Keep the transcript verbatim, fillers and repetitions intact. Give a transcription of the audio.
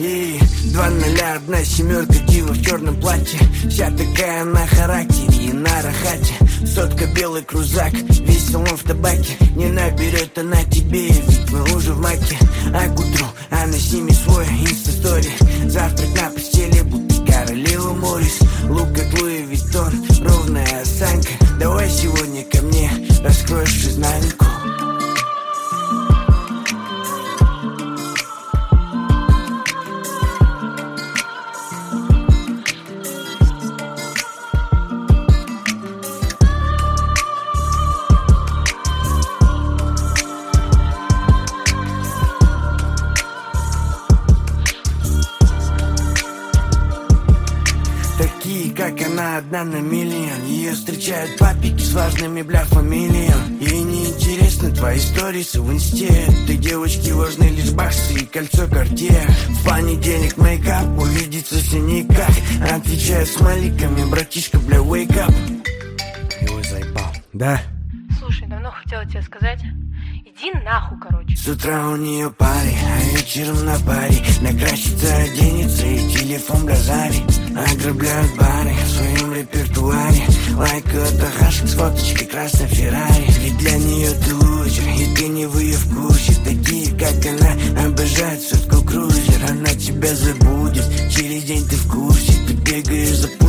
И два ноля, одна семерка, дива в черном платье. Вся такая на характере и на рахате. Сотка, белый крузак, весь салон в табаке. Не наберет она тебе, ведь мы уже в маке. А к утру она снимет свой инста-стори. Завтрак на постели, будто королева Морис. Лук как Луи Виттон, ровная осанка. Давай сегодня ко мне, раскроешь изнанку. Такие, как она, одна на миллион. Ее встречают папики с важными, бля, фамилиям. Ей неинтересны твои сторисы в инсте. Ты девочки важны лишь баксы и кольцо Cartier. В понедельник мейкап, увидеться все никак. Отвечает с маликами, братишка, бля, wake up. Его заебал. Да? Слушай, давно хотела тебе сказать. Иди нахуй, короче. С утра у нее пари, а вечером на паре. Накрасится, оденется и телефон газали. Ограбляют бары в своем репертуаре. Лайкают ахашек с фоточкой красной Феррари. Ведь для нее ты лузер, и ты не в ее вкусе. Такие, как она, обожают сотку крузер. Она тебя забудет, через день ты в курсе. Ты бегаешь за